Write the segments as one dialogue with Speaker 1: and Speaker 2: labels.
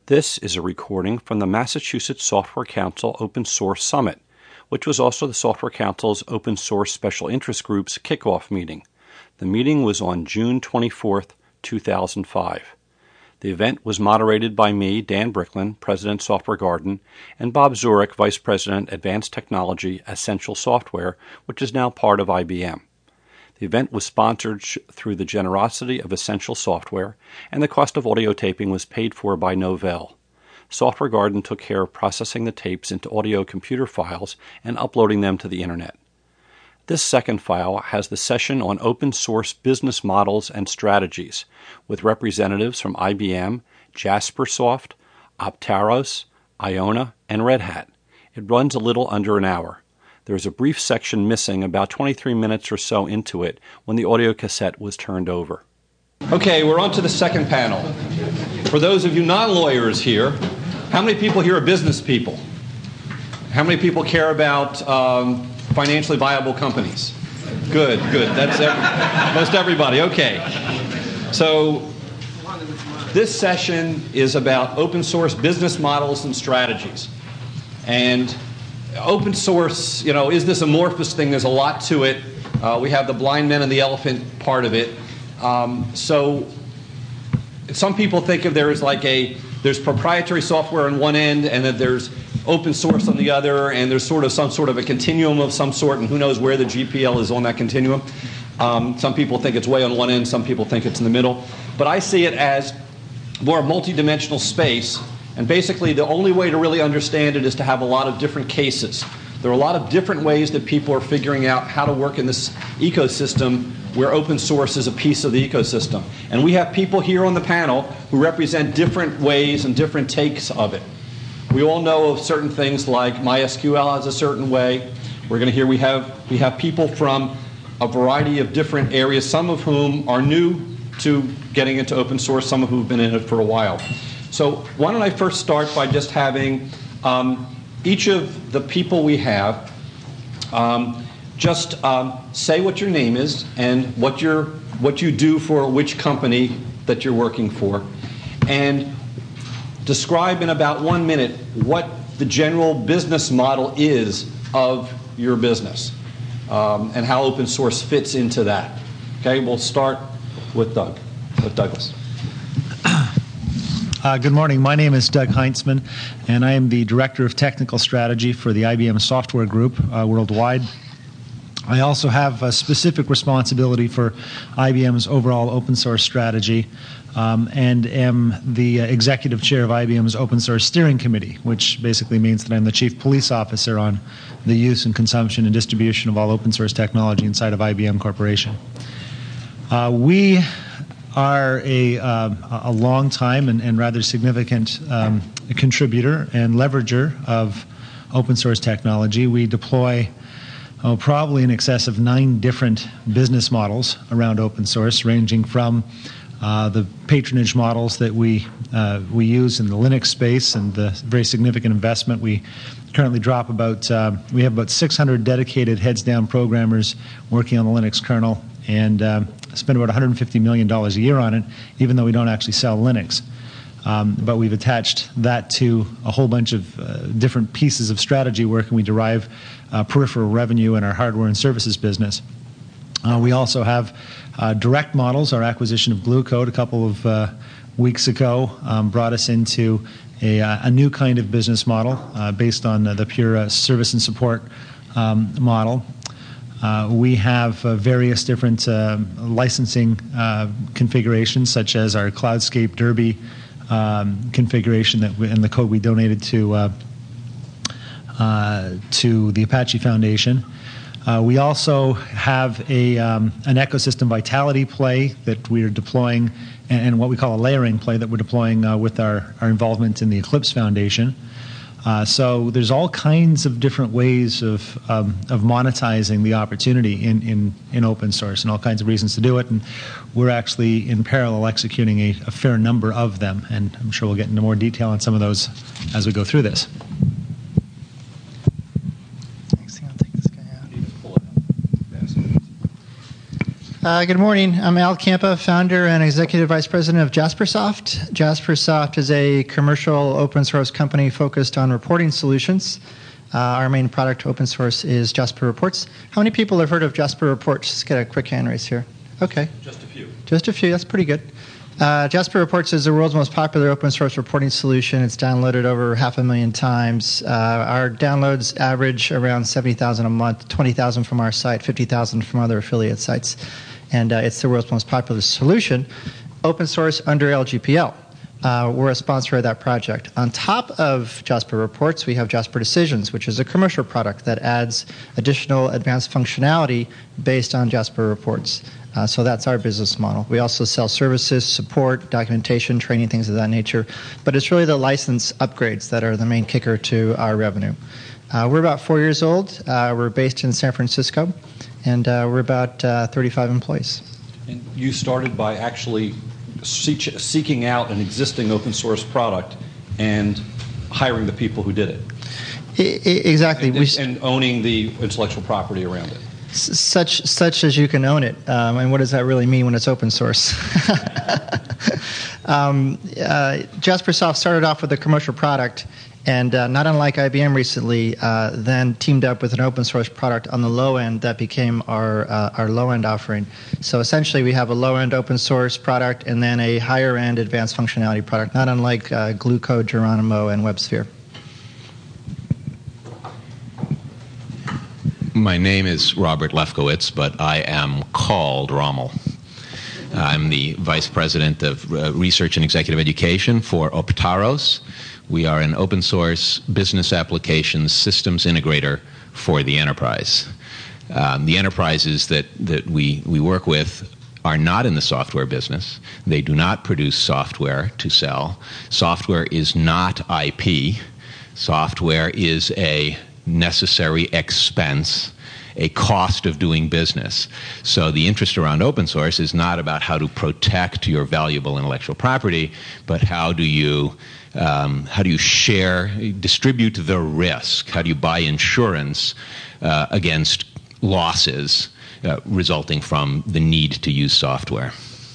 Speaker 1: This is a recording from the Massachusetts Software Council Open Source Summit, which was also the Software Council's Open Source Special Interest Group's kickoff meeting. The meeting was on June 24, 2005. The event was moderated by me, Dan Bricklin, President, Software Garden, and Bob Zurich, Vice President, Advanced Technology, Essential Software, which is now part of IBM. The event was sponsored through the generosity of Essential Software, and the cost of audio taping was paid for by Novell. Software Garden took care of processing the tapes into audio computer files and uploading them to the Internet. This second file has the session on open source business models and strategies, with representatives from IBM, Jaspersoft, Aptaros, Iona, and Red Hat. It runs a little under an hour. There is a brief section missing about 23 minutes or so into it when the audio cassette was turned over.
Speaker 2: Okay, we're on to the second panel. For those of you non-lawyers here, how many people here are business people? How many people care about financially viable companies? Good. That's most everybody. Okay. So this session is about open source business models and strategies. And open source, is this amorphous thing? There's a lot to it. We have the blind men and the elephant part of it. So some people think of there as there's proprietary software on one end and that there's open source on the other, and there's some sort of a continuum of some sort, and who knows where the GPL is on that continuum. Some people think it's way on one end, some people think it's in the middle. But I see it as more a multi-dimensional space. And basically, the only way to really understand it is to have a lot of different cases. There are a lot of different ways that people are figuring out how to work in this ecosystem where open source is a piece of the ecosystem. And we have people here on the panel who represent different ways and different takes of it. We all know of certain things like MySQL has a certain way. We're going to hear we have people from a variety of different areas, some of whom are new to getting into open source, some of whom have been in it for a while. So why don't I first start by just having each of the people we have just say what your name is and what you do for which company that you're working for, and describe in about 1 minute what the general business model is of your business and how open source fits into that. Okay, we'll start with Douglas.
Speaker 3: Good morning. My name is Doug Heintzman, and I am the Director of Technical Strategy for the IBM Software Group worldwide. I also have a specific responsibility for IBM's overall open source strategy and am the Executive Chair of IBM's Open Source Steering Committee, which basically means that I'm the Chief Police Officer on the use and consumption and distribution of all open source technology inside of IBM Corporation. We are a long time and rather significant contributor and leverager of open source technology. We deploy probably in excess of 9 different business models around open source, ranging from the patronage models that we use in the Linux space and the very significant investment. We currently we have about 600 dedicated heads-down programmers working on the Linux kernel, and spend about $150 million a year on it, even though we don't actually sell Linux. But we've attached that to a whole bunch of different pieces of strategy work, and we derive peripheral revenue in our hardware and services business. We also have direct models. Our acquisition of Glue Code a couple of weeks ago brought us into a new kind of business model based on the pure service and support model. We have various different licensing configurations, such as our Cloudscape Derby configuration and the code we donated to the Apache Foundation. We also have an ecosystem vitality play that we are deploying, and what we call a layering play that we're deploying with our involvement in the Eclipse Foundation. So there's all kinds of different ways of monetizing the opportunity in open source, and all kinds of reasons to do it. And we're actually in parallel executing a fair number of them, and I'm sure we'll get into more detail on some of those as we go through this.
Speaker 4: Good morning. I'm Al Campa, founder and executive vice president of Jaspersoft. Jaspersoft is a commercial open source company focused on reporting solutions. Our main product, open source, is Jasper Reports. How many people have heard of Jasper Reports? Just get a quick hand raise here. Okay.
Speaker 2: Just a few.
Speaker 4: Just a few. That's pretty good. Jasper Reports is the world's most popular open source reporting solution. It's downloaded over 500,000 times. Our downloads average around 70,000 a month, 20,000 from our site, 50,000 from other affiliate sites. And it's the world's most popular solution, open source under LGPL. We're a sponsor of that project. On top of Jasper Reports, we have Jasper Decisions, which is a commercial product that adds additional advanced functionality based on Jasper Reports. So that's our business model. We also sell services, support, documentation, training, things of that nature. But it's really the license upgrades that are the main kicker to our revenue. We're about 4 years old. We're based in San Francisco, and we're about 35 employees.
Speaker 2: And you started by actually seeking out an existing open source product and hiring the people who did it.
Speaker 4: Exactly.
Speaker 2: And owning the intellectual property around it.
Speaker 4: Such as you can own it. And what does that really mean when it's open source? Jaspersoft started off with a commercial product, and not unlike IBM recently, then teamed up with an open source product on the low end that became our low end offering. So essentially we have a low end open source product and then a higher end advanced functionality product, not unlike Glue Code, Geronimo, and WebSphere.
Speaker 5: My name is Robert Lefkowitz, but I am called Rommel. I'm the Vice President of Research and Executive Education for Optaros. We are an open source business applications systems integrator for the enterprise. The enterprises that we work with are not in the software business. They do not produce software to sell. Software is not IP. Software is a necessary expense, a cost of doing business. So the interest around open source is not about how to protect your valuable intellectual property, but how do you share, distribute the risk? How do you buy insurance against losses resulting from the need to use software?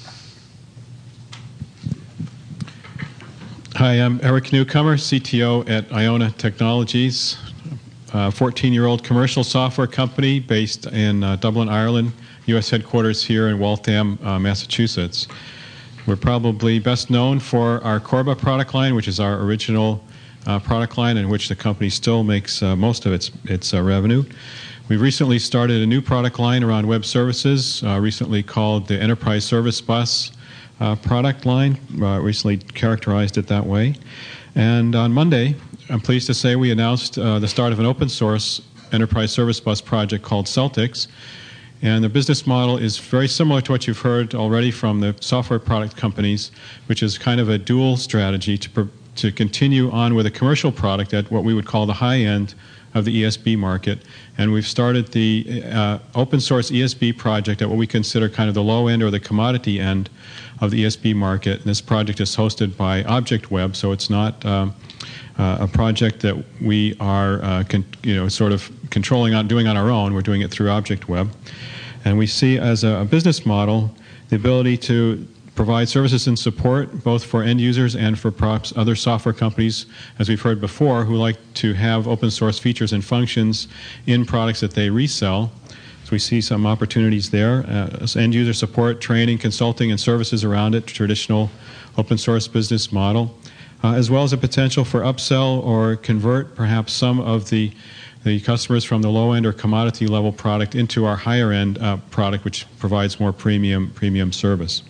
Speaker 6: Hi, I'm Eric Newcomer, CTO at Iona Technologies, a 14-year-old commercial software company based in Dublin, Ireland, U.S. headquarters here in Waltham, Massachusetts. We're probably best known for our Corba product line, which is our original product line in which the company still makes most of its revenue. We've recently started a new product line around web services, recently called the Enterprise Service Bus product line, recently characterized it that way. And on Monday, I'm pleased to say we announced the start of an open source Enterprise Service Bus project called Celtics. And the business model is very similar to what you've heard already from the software product companies, which is kind of a dual strategy to continue on with a commercial product at what we would call the high end of the ESB market. And we've started the open source ESB project at what we consider kind of the low end or the commodity end of the ESB market. And this project is hosted by ObjectWeb, so it's not a project that we are sort of controlling on, doing on our own. We're doing it through ObjectWeb. And we see as a business model the ability to provide services and support both for end users and for perhaps other software companies, as we've heard before, who like to have open source features and functions in products that they resell. So we see some opportunities there. End user support, training, consulting, and services around it, traditional open source business model, as well as a potential for upsell or convert perhaps some of the customers from the low end or commodity level product into our higher end product, which provides more premium service.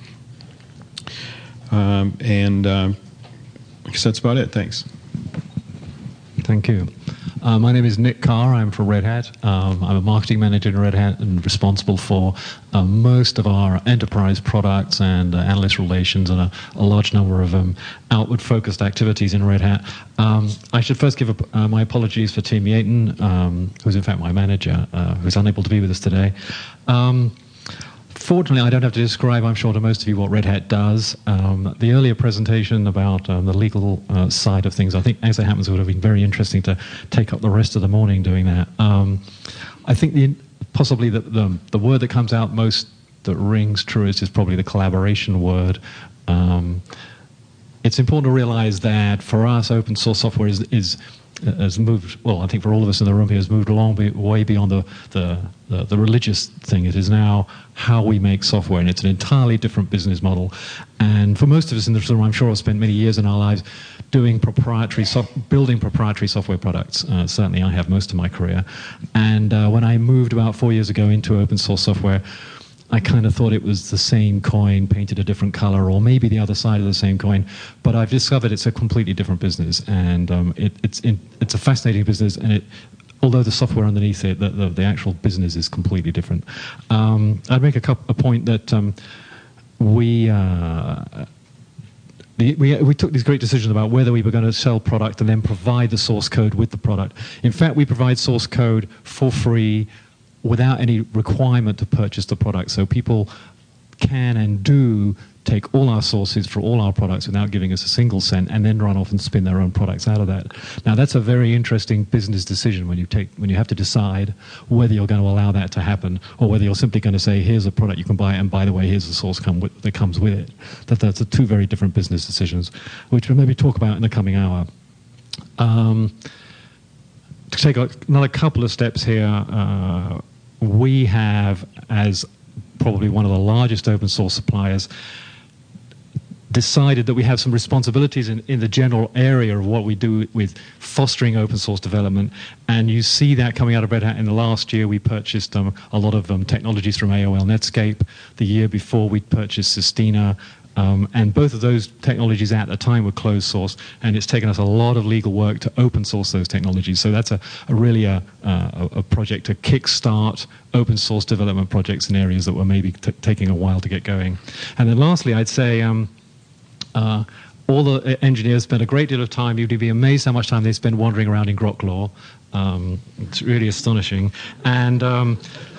Speaker 6: I guess that's about it. Thanks.
Speaker 7: Thank you. My name is Nick Carr. I'm from Red Hat. I'm a marketing manager in Red Hat and responsible for most of our enterprise products and analyst relations and a large number of outward-focused activities in Red Hat. I should first give my apologies for Tim Yaton, who's in fact my manager, who's unable to be with us today. Fortunately, I don't have to describe, I'm sure, to most of you what Red Hat does. The earlier presentation about the legal side of things, I think, as it happens, would have been very interesting to take up the rest of the morning doing that. I think possibly the word that comes out most rings truest is probably the collaboration word. It's important to realize that for us, open source software has moved, well, I think for all of us in the room here, has moved way beyond the religious thing. It is now how we make software, and it's an entirely different business model. And for most of us in this room, I'm sure have spent many years in our lives building proprietary software products. Certainly I have most of my career. And when I moved about 4 years ago into open source software, I kind of thought it was the same coin painted a different color, or maybe the other side of the same coin. But I've discovered it's a completely different business, and it's a fascinating business. And although the software underneath it, the actual business is completely different. I'd make a point that we took these great decisions about whether we were going to sell product and then provide the source code with the product. In fact, we provide source code for free, without any requirement to purchase the product. So people can and do take all our sources for all our products without giving us a single cent, and then run off and spin their own products out of that. Now, that's a very interesting business decision when you have to decide whether you're going to allow that to happen, or whether you're simply going to say, here's a product you can buy, and by the way, here's the source that comes with it. That's two very different business decisions, which we'll maybe talk about in the coming hour. To take another couple of steps here, we have, as probably one of the largest open source suppliers, decided that we have some responsibilities in the general area of what we do with fostering open source development. And you see that coming out of Red Hat. In the last year, we purchased a lot of technologies from AOL Netscape. The year before, we purchased Sistina. And both of those technologies at the time were closed source, and it's taken us a lot of legal work to open source those technologies. So that's really a project to kickstart open source development projects in areas that were maybe taking a while to get going. And then lastly, I'd say all the engineers spend a great deal of time. You'd be amazed how much time they spend wandering around in Grok It's really astonishing. And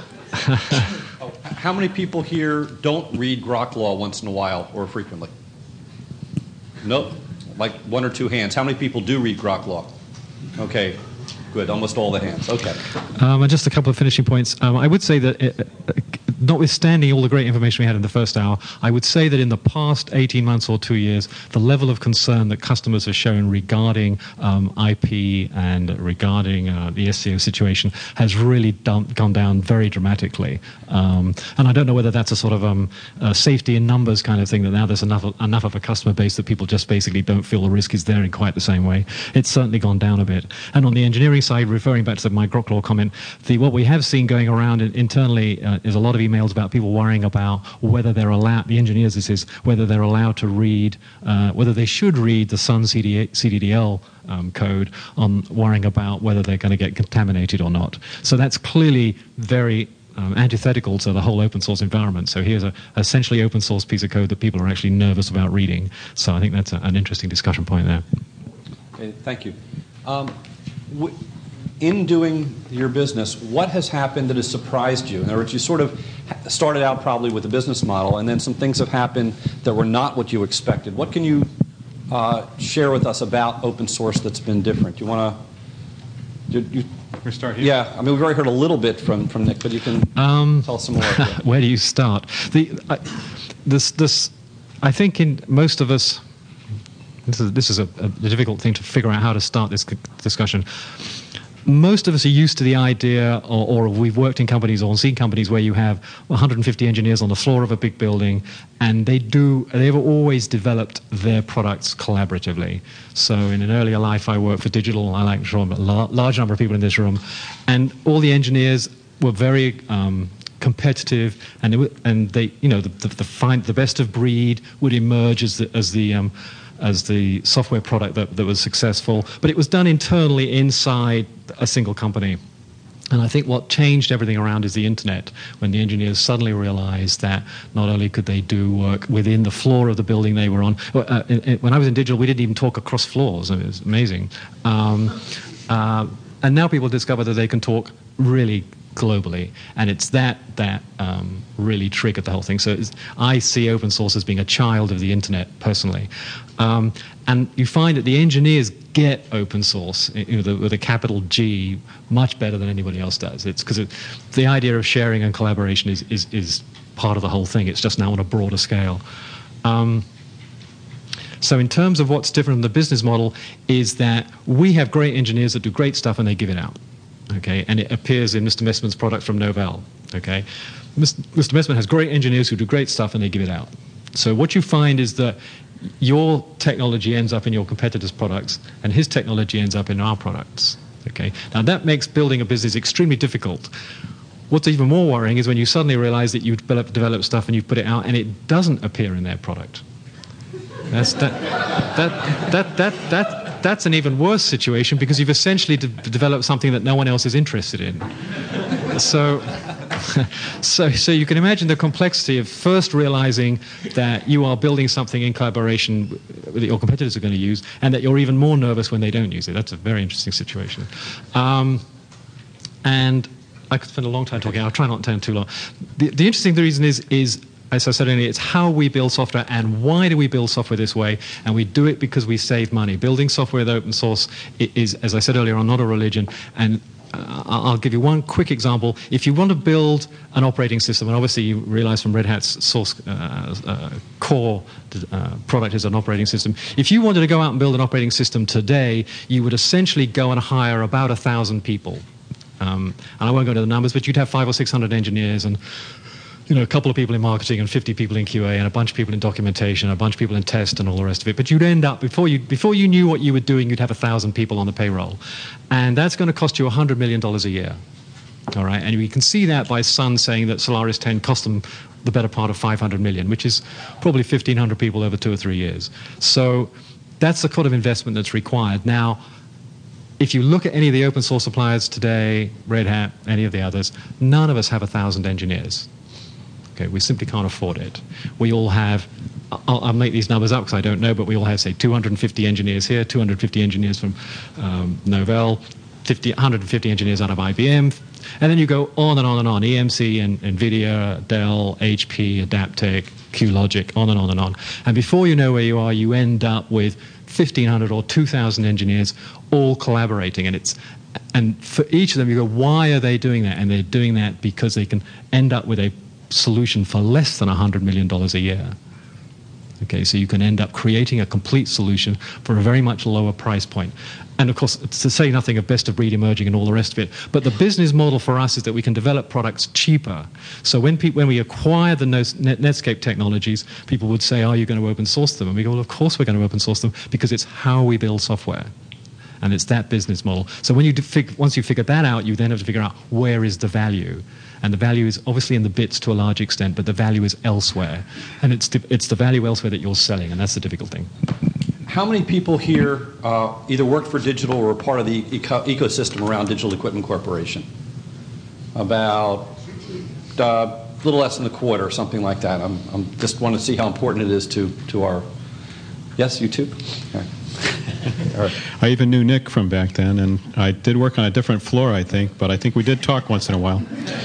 Speaker 2: how many people here don't read Grok Law once in a while or frequently? Nope. Like one or two hands. How many people do read Grok Law? Okay, good. Almost all the hands. Okay.
Speaker 7: And just a couple of finishing points. I would say that notwithstanding all the great information we had in the first hour, I would say that in the past 18 months or 2 years, the level of concern that customers have shown regarding IP and regarding the SCO situation has really gone down very dramatically. And I don't know whether that's a sort of safety in numbers kind of thing, that now there's enough of a customer base that people just basically don't feel the risk is there in quite the same way. It's certainly gone down a bit. And on the engineering side, referring back to my Grok Law comment, what we have seen going around internally is a lot of emails about people worrying about whether they're allowed, the engineers this is, whether they're allowed to read, whether they should read the Sun CDDL code, on worrying about whether they're going to get contaminated or not. So that's clearly very antithetical to the whole open source environment. So here's a essentially open source piece of code that people are actually nervous about reading. So I think that's an interesting discussion point there.
Speaker 2: Okay, thank you. In doing your business, what has happened that has surprised you? In other words, you sort of started out probably with a business model, and then some things have happened that were not what you expected. What can you share with us about open source that's been different? You want to...
Speaker 6: We start here?
Speaker 2: Yeah, I mean, we've already heard a little bit from Nick, but you can tell us some more.
Speaker 7: Where do you start? I think in most of us, this is a difficult thing to figure out how to start this discussion. Most of us are used to the idea, or we've worked in companies or seen companies where you have 150 engineers on the floor of a big building, and they've always developed their products collaboratively. So in an earlier life, I worked for Digital. I like a large number of people in this room, and all the engineers were very competitive, and they the best of breed would emerge as the software product that was successful, but it was done internally inside a single company. And I think what changed everything around is the internet, when the engineers suddenly realized that not only could they do work within the floor of the building they were on. When I was in Digital, we didn't even talk across floors. I mean, it was amazing. And now people discover that they can talk really globally, and it's that really triggered the whole thing. So I see open source as being a child of the internet, personally. And you find that the engineers get open source with a capital G much better than anybody else does. It's because the idea of sharing and collaboration is part of the whole thing. It's just now on a broader scale. So in terms of what's different in the business model is that we have great engineers that do great stuff and they give it out. Okay, and it appears in Mr. Messman's product from Novell. Okay, Mr. Messman has great engineers who do great stuff and they give it out. So what you find is that your technology ends up in your competitors' products and his technology ends up in our products. Okay, now that makes building a business extremely difficult. What's even more worrying is when you suddenly realize that you develop stuff and you put it out and it doesn't appear in their product. That's an even worse situation because you've essentially developed something that no one else is interested in. So you can imagine the complexity of first realizing that you are building something in collaboration that your competitors are going to use, and that you're even more nervous when they don't use it. That's a very interesting situation. And I could spend a long time talking. I'll try not to take too long. The interesting reason is, as I said earlier, it's how we build software and why do we build software this way, and we do it because we save money. Building software with open source is, as I said earlier on, not a religion, and I'll give you one quick example. If you want to build an operating system, and obviously you realize from Red Hat's source core product is an operating system. If you wanted to go out and build an operating system today, you would essentially go and hire about 1,000 people. And I won't go into the numbers, but you'd have 500 or 600 engineers and a couple of people in marketing and 50 people in QA and a bunch of people in documentation, a bunch of people in test and all the rest of it. But you'd end up, before you knew what you were doing, you'd have 1,000 people on the payroll. And that's going to cost you $100 million a year. All right? And we can see that by Sun saying that Solaris 10 cost them the better part of $500 million, which is probably 1,500 people over 2 or 3 years. So that's the kind of investment that's required. Now, if you look at any of the open source suppliers today, Red Hat, any of the others, none of us have 1,000 engineers. Okay, we simply can't afford it. We all have, I'll make these numbers up because I don't know, but we all have, say, 250 engineers here, 250 engineers from Novell, 150 engineers out of IBM, and then you go on and on and on, EMC and NVIDIA, Dell, HP, Adaptec, QLogic, on and on and on. And before you know where you are, you end up with 1,500 or 2,000 engineers all collaborating, and for each of them you go, why are they doing that? And they're doing that because they can end up with a solution for less than $100 million a year. Okay, so you can end up creating a complete solution for a very much lower price point. And of course, to say nothing of best of breed emerging and all the rest of it, but the business model for us is that we can develop products cheaper. So when we acquire the Netscape technologies, people would say, are you going to open source them? And we go, well, of course we're going to open source them because it's how we build software. And it's that business model. So when once you figure that out, you then have to figure out where is the value. And the value is obviously in the bits to a large extent, but the value is elsewhere. And it's the value elsewhere that you're selling, and that's the difficult thing.
Speaker 2: How many people here either work for Digital or are part of the ecosystem around Digital Equipment Corporation? About a little less than a quarter, something like that. I'm just want to see how important it is to our... Yes, you too? All right. All right.
Speaker 6: I even knew Nick from back then, and I did work on a different floor, I think, but I think we did talk once in a while.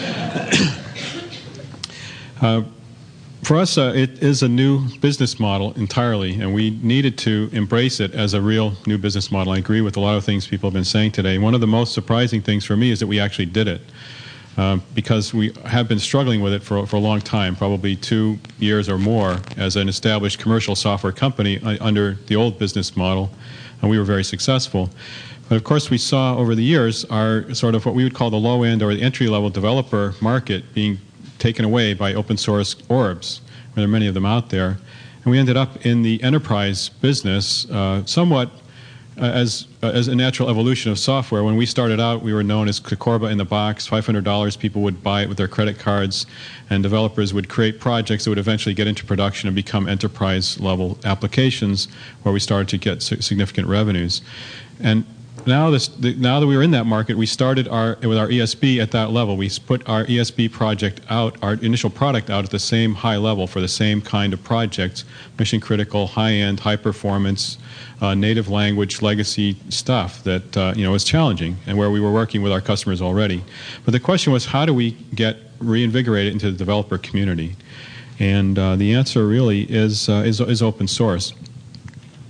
Speaker 6: For us, it is a new business model entirely, and we needed to embrace it as a real new business model. I agree with a lot of things people have been saying today. One of the most surprising things for me is that we actually did it, because we have been struggling with it for a long time, probably 2 years or more, as an established commercial software company under the old business model, and we were very successful. But of course, we saw over the years our sort of what we would call the low-end or the entry-level developer market being taken away by open source orbs. There are many of them out there. And we ended up in the enterprise business somewhat as a natural evolution of software. When we started out, we were known as Corba in the box. $500, people would buy it with their credit cards, and developers would create projects that would eventually get into production and become enterprise-level applications where we started to get significant revenues. And now that we were in that market, we started with our ESB at that level. We put our ESB project out, our initial product out at the same high level for the same kind of projects, mission-critical, high-end, high-performance, native language, legacy stuff that was challenging and where we were working with our customers already. But the question was, how do we get reinvigorated into the developer community? And the answer really is open source.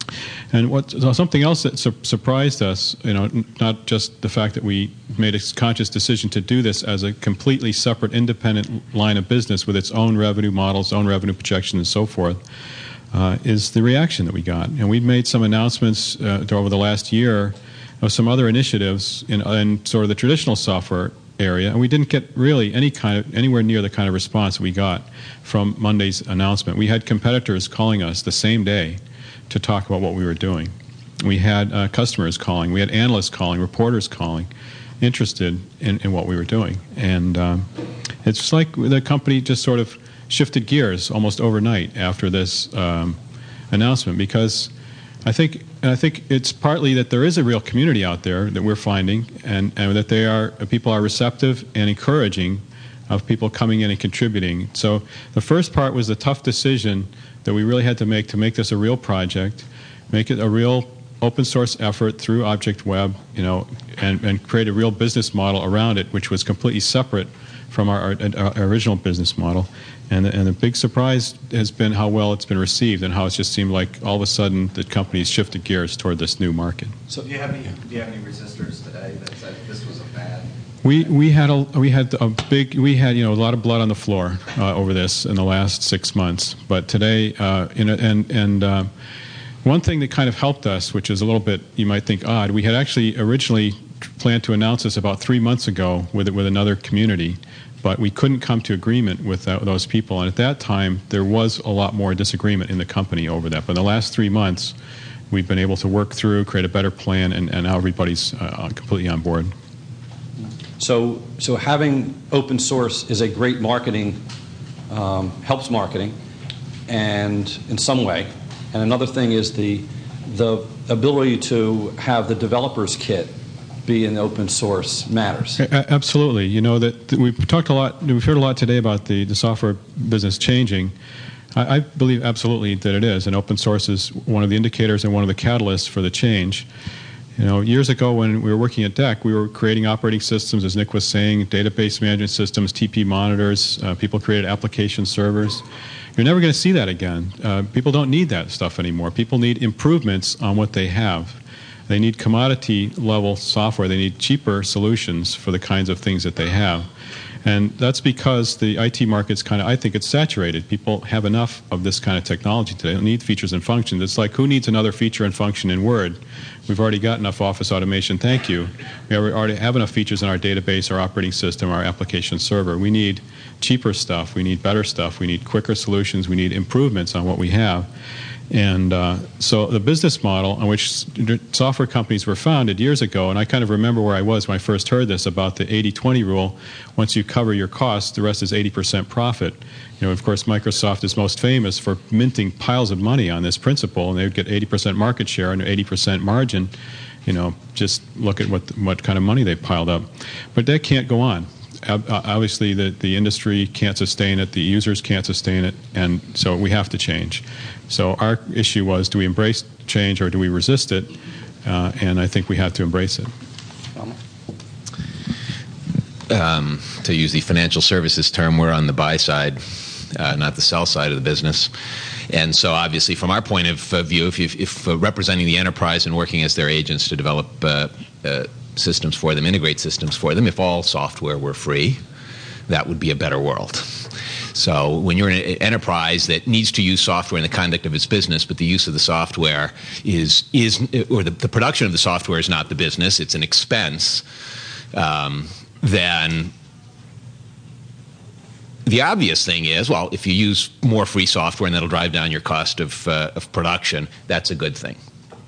Speaker 6: And something else that surprised us, not just the fact that we made a conscious decision to do this as a completely separate, independent line of business with its own revenue models, own revenue projection, and so forth, is the reaction that we got. And we've made some announcements over the last year of some other initiatives in sort of the traditional software area, and we didn't get really anywhere near the kind of response we got from Monday's announcement. We had competitors calling us the same day to talk about what we were doing. We had customers calling, we had analysts calling, reporters calling, interested in what we were doing. And it's like the company just sort of shifted gears almost overnight after this announcement, because I think it's partly that there is a real community out there that we're finding, and that people are receptive and encouraging of people coming in and contributing. So the first part was the tough decision that we really had to make this a real project, make it a real open source effort through Object Web, and create a real business model around it, which was completely separate from our original business model. And the big surprise has been how well it's been received, and how it's just seemed like all of a sudden the company's shifted gears toward this new market.
Speaker 8: So do you have any resistors today that said this was a bad?
Speaker 6: We had a lot of blood on the floor over this in the last 6 months. But today, one thing that kind of helped us, which is a little bit, you might think, odd, we had actually originally planned to announce this about 3 months ago with another community, but we couldn't come to agreement with those people. And at that time, there was a lot more disagreement in the company over that. But in the last 3 months, we've been able to work through, create a better plan, and now everybody's completely on board.
Speaker 2: So having open source is a great marketing, helps marketing, and in some way. And another thing is the ability to have the developer's kit be in open source matters.
Speaker 6: Absolutely. That we've talked a lot. We've heard a lot today about the software business changing. I believe absolutely that it is, and open source is one of the indicators and one of the catalysts for the change. Years ago when we were working at DEC, we were creating operating systems, as Nick was saying, database management systems, TP monitors. People created application servers. You're never going to see that again. People don't need that stuff anymore. People need improvements on what they have. They need commodity-level software. They need cheaper solutions for the kinds of things that they have. And that's because the IT market's I think it's saturated. People have enough of this kind of technology today. They don't need features and functions. It's like, who needs another feature and function in Word? We've already got enough office automation, thank you. We already have enough features in our database, our operating system, our application server. We need cheaper stuff. We need better stuff. We need quicker solutions. We need improvements on what we have. And so the business model on which software companies were founded years ago, and I kind of remember where I was when I first heard this about the 80-20 rule. Once you cover your costs, the rest is 80% profit. Of course, Microsoft is most famous for minting piles of money on this principle, and they would get 80% market share and 80% margin. Just look at what kind of money they piled up. But that can't go on. Obviously, the industry can't sustain it, the users can't sustain it, and so we have to change. So our issue was, do we embrace change or do we resist it? And I think we have to embrace it.
Speaker 5: To use the financial services term, we're on the buy side, not the sell side of the business. And so obviously, from our point of view, if representing the enterprise and working as their agents to develop systems for them, integrate systems for them, if all software were free, that would be a better world. So when you're an enterprise that needs to use software in the conduct of its business, but the use of the software the production of the software is not the business, it's an expense, then the obvious thing is, well, if you use more free software and that'll drive down your cost of production, that's a good thing.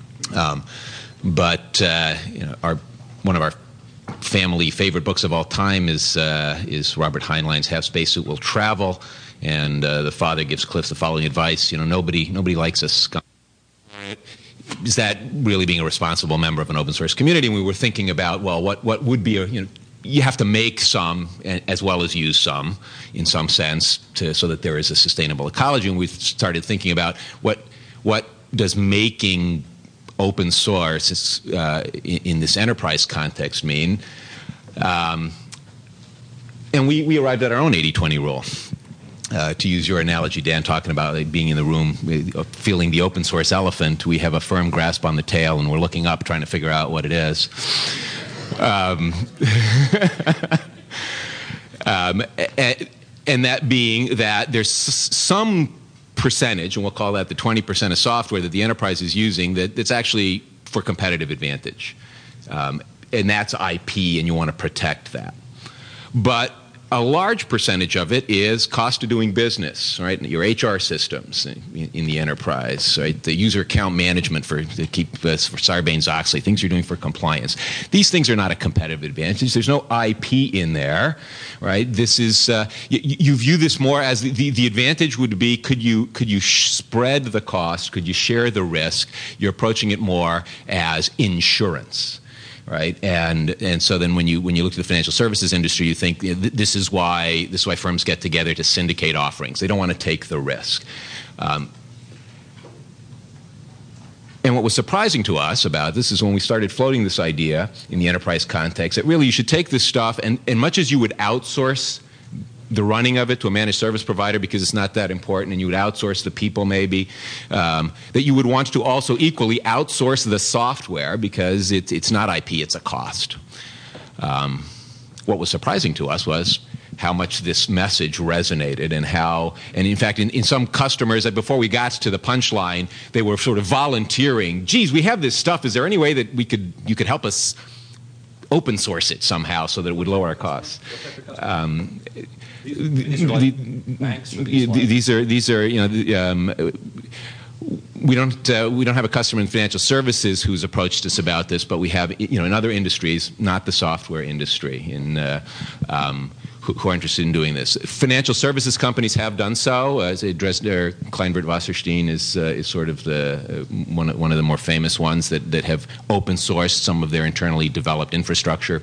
Speaker 5: But one of our family favorite books of all time is Robert Heinlein's Half Spacesuit Will Travel, and the father gives Cliff the following advice: nobody likes a skunk. Is that really being a responsible member of an open source community? And we were thinking about, well, what would be you have to make some as well as use some in some sense so that there is a sustainable ecology. And we started thinking about what does making open source in this enterprise context mean? And we arrived at our own 80-20 rule. to use your analogy, Dan, talking about being in the room, feeling the open source elephant, we have a firm grasp on the tail and we're looking up trying to figure out what it is. And that being that there's some percentage, and we'll call that the 20% of software that the enterprise is using that's actually for competitive advantage. And that's IP, and you want to protect that. But a large percentage of it is cost of doing business, right? Your HR systems in the enterprise, right? The user account management for Sarbanes-Oxley, things you're doing for compliance. These things are not a competitive advantage. There's no IP in there, right? This is you view this more as the advantage would be could you spread the cost? Could you share the risk? You're approaching it more as insurance. Right, and so then when you look at the financial services industry, you think this is why firms get together to syndicate offerings. They don't want to take the risk. And what was surprising to us about this is when we started floating this idea in the enterprise context that really you should take this stuff and much as you would outsource the running of it to a managed service provider because it's not that important, and you would outsource the people maybe, that you would want to also equally outsource the software because it's not IP, it's a cost. What was surprising to us was how much this message resonated and in fact in some customers, before we got to the punchline, they were sort of volunteering, geez, we have this stuff, is there any way that you could help us open source it somehow so that it would lower our costs? These are we don't have a customer in financial services who's approached us about this, but we have in other industries, not the software industry, who are interested in doing this. Financial services companies have done so. As Dresdner Kleinwort Wasserstein is sort of one of the more famous ones that have open sourced some of their internally developed infrastructure.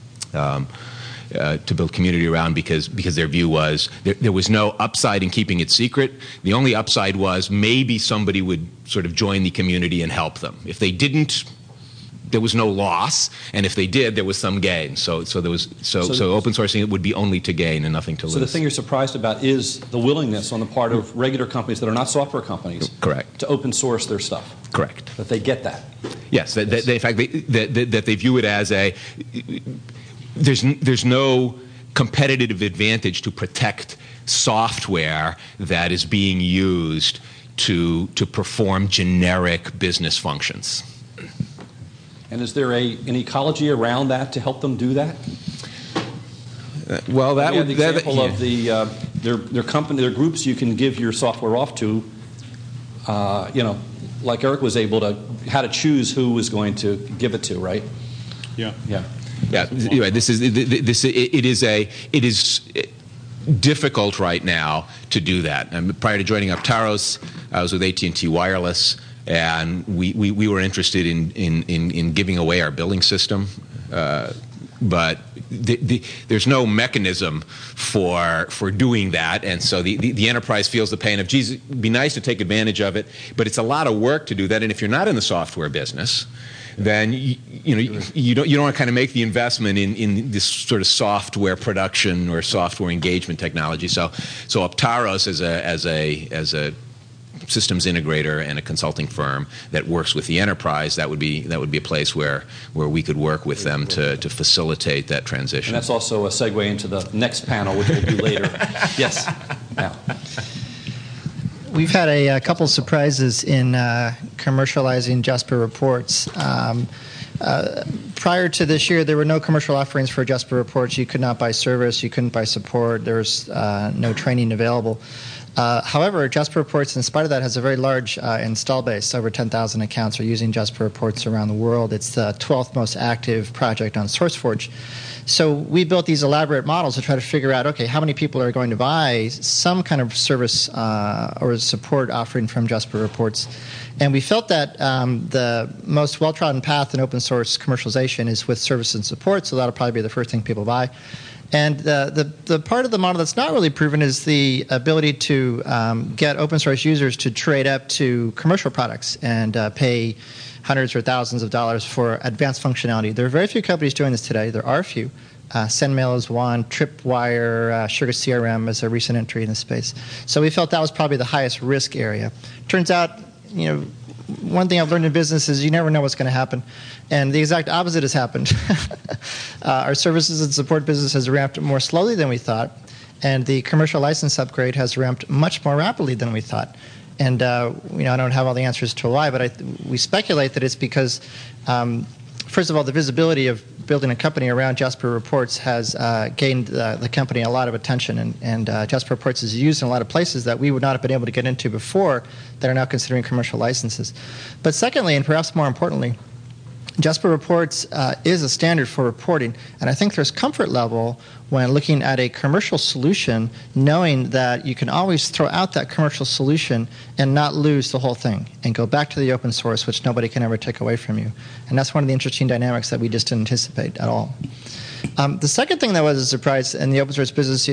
Speaker 5: To build community around because their view was there was no upside in keeping it secret. The only upside was maybe somebody would sort of join the community and help them. If they didn't, there was no loss, and if they did, there was some gain. So open sourcing it would be only to gain and nothing to lose.
Speaker 2: So the thing you're surprised about is the willingness on the part of regular companies that are not software companies,
Speaker 5: correct,
Speaker 2: to open source their stuff.
Speaker 5: Correct.
Speaker 2: That they get that.
Speaker 5: Yes. That in fact that they view it as There's no competitive advantage to protect software that is being used to perform generic business functions.
Speaker 2: And is there an ecology around that to help them do that?
Speaker 5: Well, that would
Speaker 2: the example of their company, their groups you can give your software off to. Like Eric was able to how to choose who was going to give it to, right?
Speaker 6: Yeah.
Speaker 2: Yeah.
Speaker 5: Yeah, it is difficult right now to do that. Prior to joining Aptaros, I was with AT&T Wireless, and we were interested in giving away our billing system, but there's no mechanism for doing that, and so the enterprise feels the pain of, geez, it'd be nice to take advantage of it, but it's a lot of work to do that, and if you're not in the software business, then you don't want to kind of make the investment in this sort of software production or software engagement technology. So Aptaros as a systems integrator and a consulting firm that works with the enterprise, that would be a place where we could work with them to facilitate that transition.
Speaker 2: And that's also a segue into the next panel, which we'll do later. Yes. Now.
Speaker 4: We've had a couple surprises in commercializing Jasper Reports. Prior to this year, there were no commercial offerings for Jasper Reports. You could not buy service. You couldn't buy support. There was no training available. However, Jasper Reports, in spite of that, has a very large install base. Over 10,000 accounts are using Jasper Reports around the world. It's the 12th most active project on SourceForge. So we built these elaborate models to try to figure out, okay, how many people are going to buy some kind of service or support offering from Jasper Reports. And we felt that the most well-trodden path in open source commercialization is with service and support, so that'll probably be the first thing people buy. And the part of the model that's not really proven is the ability to get open source users to trade up to commercial products and pay hundreds or thousands of dollars for advanced functionality. There are very few companies doing this today. There are a few. SendMail is one, Tripwire, Sugar CRM is a recent entry in the space. So we felt that was probably the highest risk area. Turns out, one thing I've learned in business is you never know what's going to happen. And the exact opposite has happened. Our services and support business has ramped more slowly than we thought, and the commercial license upgrade has ramped much more rapidly than we thought. And I don't have all the answers to why, but we speculate that it's because, first of all, the visibility of building a company around Jasper Reports has gained the company a lot of attention, and Jasper Reports is used in a lot of places that we would not have been able to get into before that are now considering commercial licenses. But secondly, and perhaps more importantly, Jasper Reports is a standard for reporting, and I think there's comfort level when looking at a commercial solution, knowing that you can always throw out that commercial solution and not lose the whole thing, and go back to the open source, which nobody can ever take away from you. And that's one of the interesting dynamics that we just didn't anticipate at all. The second thing that was a surprise in the open source business,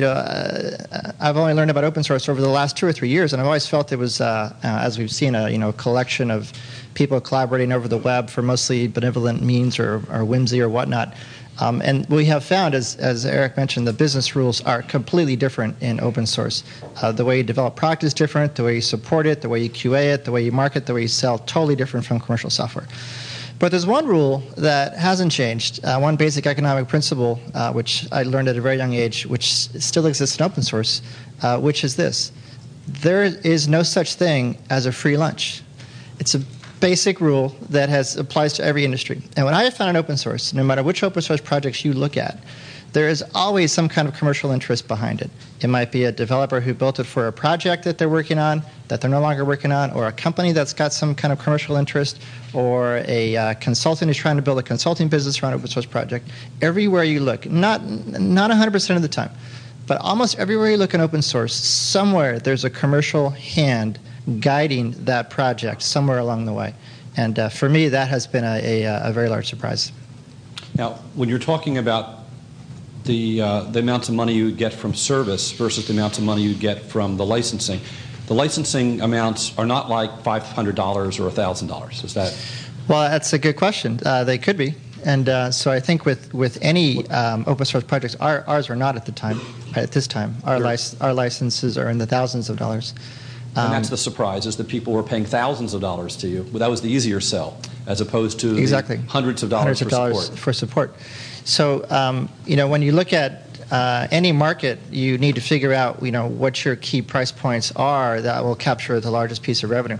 Speaker 4: I've only learned about open source over the last 2 or 3 years, and I've always felt it was, as we've seen, a collection of people collaborating over the web for mostly benevolent means or whimsy or whatnot. And we have found, as Eric mentioned, the business rules are completely different in open source. The way you develop product is different, the way you support it, the way you QA it, the way you market, the way you sell, totally different from commercial software. But there's one rule that hasn't changed, one basic economic principle, which I learned at a very young age, which still exists in open source, which is this. There is no such thing as a free lunch. It's a basic rule that applies to every industry. And when I have found in open source, no matter which open source projects you look at, there is always some kind of commercial interest behind it. It might be a developer who built it for a project that they're working on, that they're no longer working on, or a company that's got some kind of commercial interest, or a consultant who's trying to build a consulting business around an open source project. Everywhere you look, not 100% of the time, but almost everywhere you look in open source, somewhere there's a commercial hand guiding that project somewhere along the way. And for me, that has been a very large surprise.
Speaker 2: Now, when you're talking about the amounts of money you get from service versus the amounts of money you get from the licensing amounts are not like $500 or $1,000. Is that?
Speaker 4: Well, that's a good question. They could be. And so I think with any open source projects, ours are not at this time. Our licenses are in the thousands of dollars.
Speaker 2: And that's the surprise, is that people were paying thousands of dollars to you. Well, that was the easier sell, as opposed to
Speaker 4: exactly.
Speaker 2: Hundreds of dollars
Speaker 4: for support. So, when you look at any market, you need to figure out, what your key price points are that will capture the largest piece of revenue.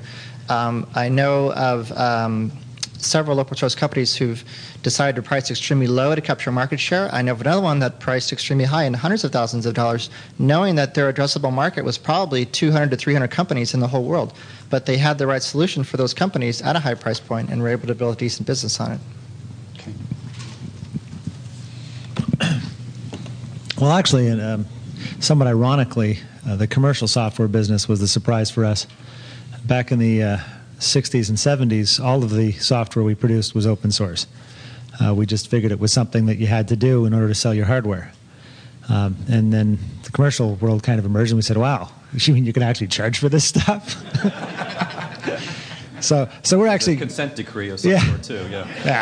Speaker 4: I know of several open source companies who've decided to price extremely low to capture market share. I know of another one that priced extremely high in hundreds of thousands of dollars, knowing that their addressable market was probably 200 to 300 companies in the whole world. But they had the right solution for those companies at a high price point and were able to build a decent business on it.
Speaker 3: Okay. Well, actually, somewhat ironically, the commercial software business was the surprise for us. Back in the 60s and 70s, all of the software we produced was open source. We just figured it was something that you had to do in order to sell your hardware. And then the commercial world kind of emerged, and we said, wow, you mean you can actually charge for this stuff? So we're actually...
Speaker 2: A consent decree of some sort, too, yeah.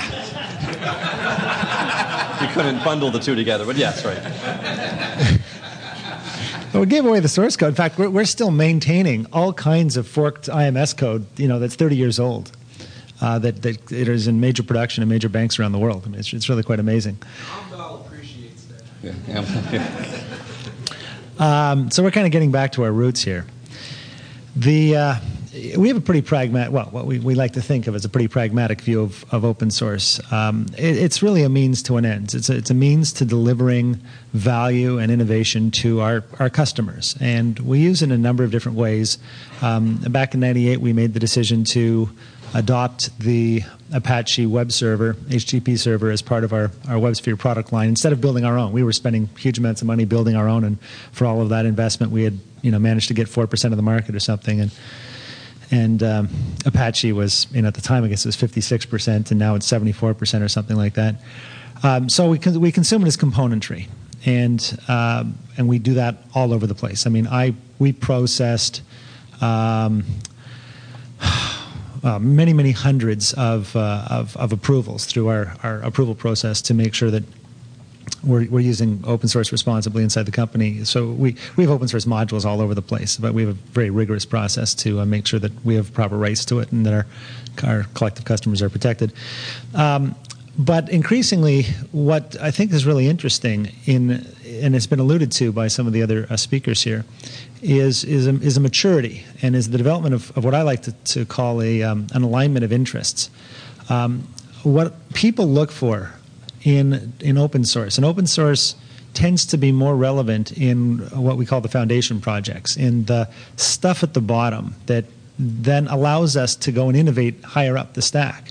Speaker 2: You couldn't bundle the two together, but yes, right.
Speaker 3: Well, we gave away the source code. In fact, we're still maintaining all kinds of forked IMS code, that's 30 years old, that it is in major production in major banks around the world. I mean, it's really quite amazing.
Speaker 8: Commvault appreciates that.
Speaker 2: Yeah.
Speaker 3: So we're kind of getting back to our roots here. We have a pretty pragmatic, what we like to think of as a pretty pragmatic view of open source. It's really a means to an end. It's a means to delivering value and innovation to our customers. And we use it in a number of different ways. Back in '98, we made the decision to adopt the Apache web server, HTTP server, as part of our WebSphere product line. Instead of building our own, we were spending huge amounts of money building our own, and for all of that investment, we had managed to get 4% of the market or something. And Apache was, at the time, I guess it was 56%, and now it's 74% or something like that. So we consume it as componentry. and we do that all over the place. I mean, we processed many hundreds of approvals through our approval process to make sure that we're using open source responsibly inside the company. So we have open source modules all over the place, but we have a very rigorous process to make sure that we have proper rights to it and that our collective customers are protected. But increasingly, what I think is really interesting, and it's been alluded to by some of the other speakers here, is a maturity and is the development of what I like to call an alignment of interests. What people look for in open source, and open source tends to be more relevant in what we call the foundation projects, in the stuff at the bottom that then allows us to go and innovate higher up the stack.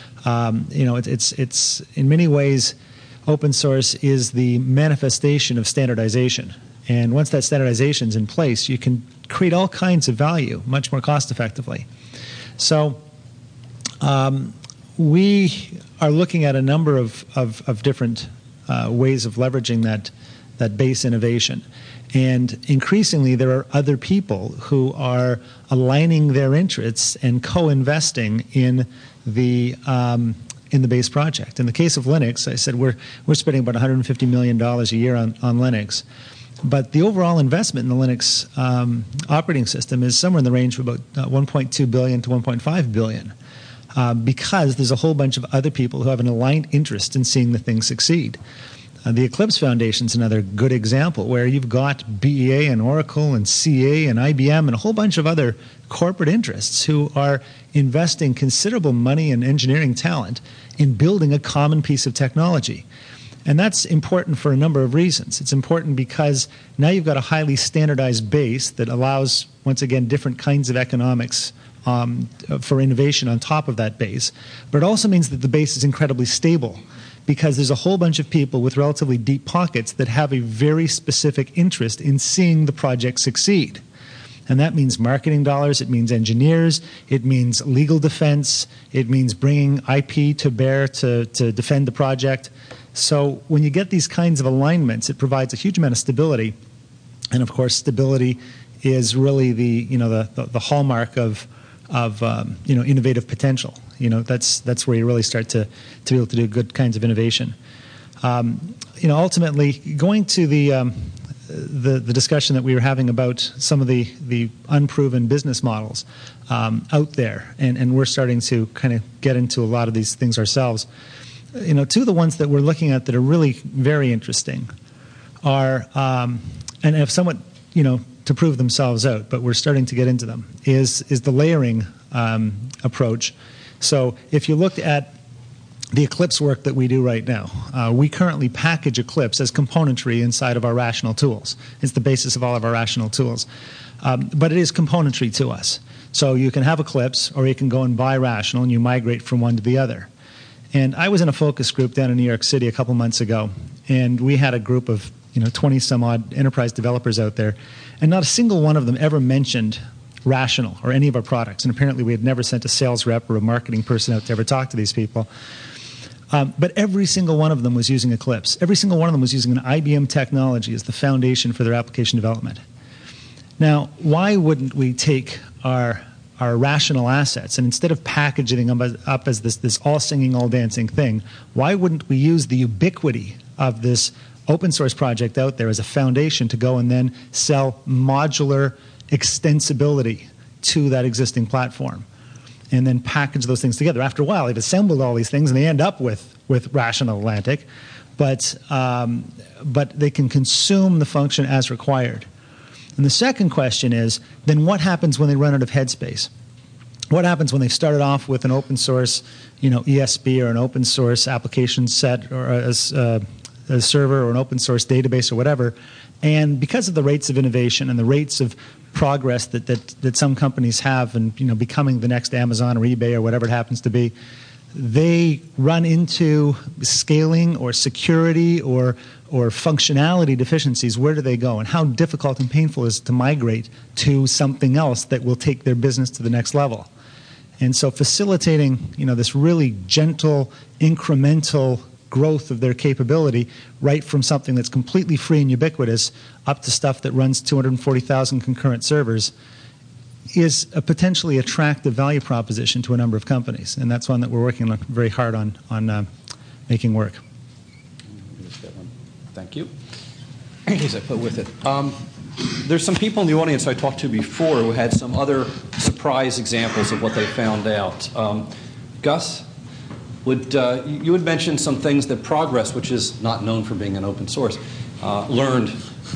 Speaker 3: It's in many ways, open source is the manifestation of standardization. And once that standardization is in place, you can create all kinds of value much more cost effectively. So we are looking at a number of different ways of leveraging that base innovation. And increasingly, there are other people who are aligning their interests and co-investing in the base project. In the case of Linux, I said we're spending about $150 million a year on Linux. But the overall investment in the Linux operating system is somewhere in the range of about $1.2 billion to $1.5 billion. Because there's a whole bunch of other people who have an aligned interest in seeing the thing succeed. The Eclipse Foundation is another good example where you've got BEA and Oracle and CA and IBM and a whole bunch of other corporate interests who are investing considerable money and engineering talent in building a common piece of technology. And that's important for a number of reasons. It's important because now you've got a highly standardized base that allows, once again, different kinds of economics for innovation on top of that base. But it also means that the base is incredibly stable because there's a whole bunch of people with relatively deep pockets that have a very specific interest in seeing the project succeed. And that means marketing dollars, it means engineers, it means legal defense, it means bringing IP to bear to defend the project. So when you get these kinds of alignments, it provides a huge amount of stability. And of course, stability is really the hallmark of innovative potential. That's where you really start to be able to do good kinds of innovation. Ultimately, going to the discussion that we were having about some of the unproven business models out there, and we're starting to kind of get into a lot of these things ourselves. Two of the ones that we're looking at that are really very interesting are, and have somewhat, to prove themselves out, but we're starting to get into them, is the layering approach. So if you looked at the Eclipse work that we do right now, we currently package Eclipse as componentry inside of our Rational tools. It's the basis of all of our Rational tools. But it is componentry to us. So you can have Eclipse, or you can go and buy Rational, and you migrate from one to the other. And I was in a focus group down in New York City a couple months ago, and we had a group of 20-some-odd enterprise developers out there, and not a single one of them ever mentioned Rational or any of our products. And apparently we had never sent a sales rep or a marketing person out to ever talk to these people. But every single one of them was using Eclipse. Every single one of them was using an IBM technology as the foundation for their application development. Now, why wouldn't we take our Rational assets, and instead of packaging them up as this all-singing, all-dancing thing, why wouldn't we use the ubiquity of this open source project out there as a foundation to go and then sell modular extensibility to that existing platform, and then package those things together? After a while, they've assembled all these things, and they end up with Rational Atlantic, but they can consume the function as required. And the second question is, then what happens when they run out of headspace? What happens when they've started off with an open source, ESB or an open source application set, or a server or an open source database or whatever, and because of the rates of innovation and the rates of progress that some companies have, and becoming the next Amazon or eBay or whatever it happens to be, they run into scaling or security or functionality deficiencies. Where do they go, and how difficult and painful is it to migrate to something else that will take their business to the next level? And so facilitating this really gentle, incremental growth of their capability, right from something that's completely free and ubiquitous up to stuff that runs 240,000 concurrent servers, is a potentially attractive value proposition to a number of companies. And that's one that we're working very hard on making work.
Speaker 2: Thank you. As I put with it. There's some people in the audience I talked to before who had some other surprise examples of what they found out. Gus, you had mentioned some things that Progress, which is not known for being an open source, learned.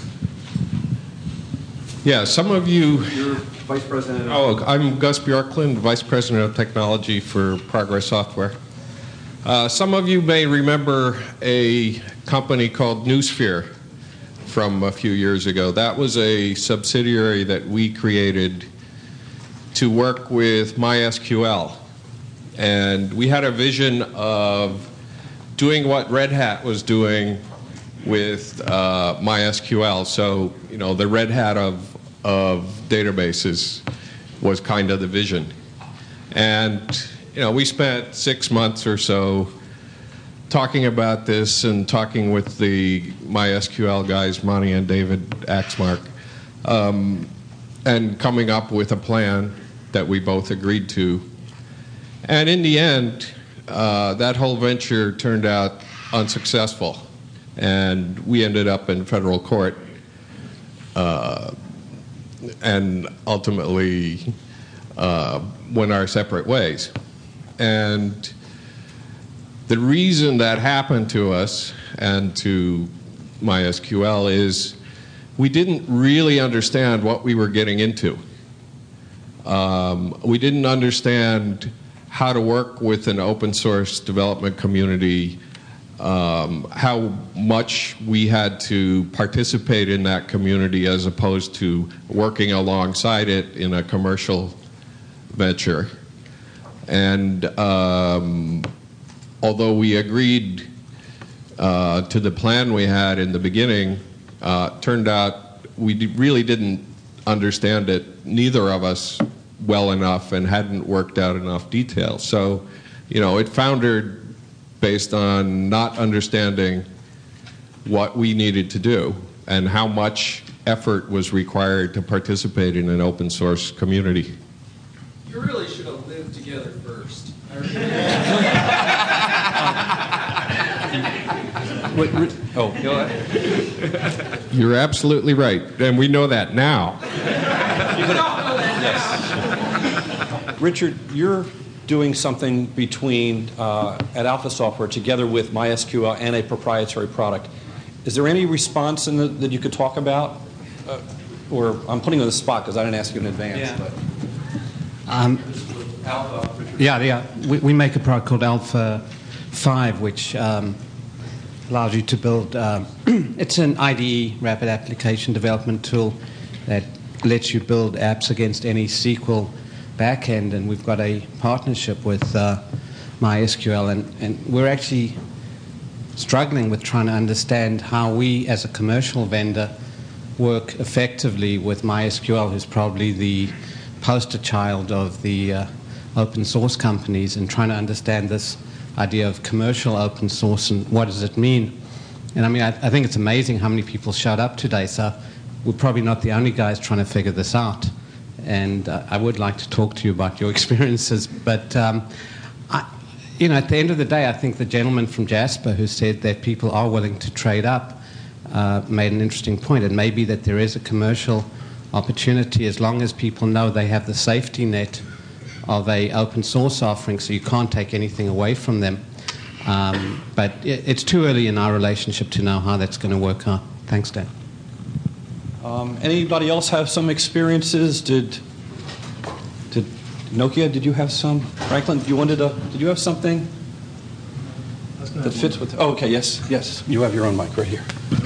Speaker 9: Yeah, some of you...
Speaker 2: You're Vice President of...
Speaker 9: Oh, I'm Gus Bjorklund, Vice President of Technology for Progress Software. Some of you may remember a company called Newsphere from a few years ago. That was a subsidiary that we created to work with MySQL. And we had a vision of doing what Red Hat was doing with MySQL. So, you know, the Red Hat of databases was kind of the vision. And, you know, we spent 6 months or so talking about this and talking with the MySQL guys, Monty and David Axmark, and coming up with a plan that we both agreed to. And in the end, that whole venture turned out unsuccessful, and we ended up in federal court and ultimately went our separate ways. And the reason that happened to us and to MySQL is we didn't really understand what we were getting into. We didn't understand how to work with an open source development community, how much we had to participate in that community as opposed to working alongside it in a commercial venture. And although we agreed to the plan we had in the beginning, turned out we really didn't understand it, neither of us, well enough and hadn't worked out enough details. So, you know, it foundered based on not understanding what we needed to do and how much effort was required to participate in an open source community.
Speaker 10: You really should have lived together first.
Speaker 2: Oh, go ahead.
Speaker 9: You're absolutely right, and we know that now.
Speaker 2: Yes. Richard, you're doing something between at Alpha Software together with MySQL and a proprietary product. Is there any response that you could talk about? Or I'm putting you on the spot because I didn't ask you in advance.
Speaker 11: Yeah.
Speaker 2: But.
Speaker 11: We make a product called Alpha 5, which allows you to build. It's an IDE, rapid application development tool, that lets you build apps against any SQL backend, and we've got a partnership with MySQL, and we're actually struggling with trying to understand how we, as a commercial vendor, work effectively with MySQL, who's probably the poster child of the open source companies, and trying to understand this idea of commercial open source and what does it mean. And I mean, I think it's amazing how many people showed up today, so we're probably not the only guys trying to figure this out. And I would like to talk to you about your experiences, but you know, at the end of the day, I think the gentleman from Jasper who said that people are willing to trade up made an interesting point. It may be that there is a commercial opportunity as long as people know they have the safety net of a open source offering, so you can't take anything away from them. But it's too early in our relationship to know how that's going to work out. Thanks, Dan.
Speaker 2: Anybody else have some experiences? Did Nokia, did you have some? Franklin, did you have something that fits with? Oh, okay, yes. You have your own mic right here.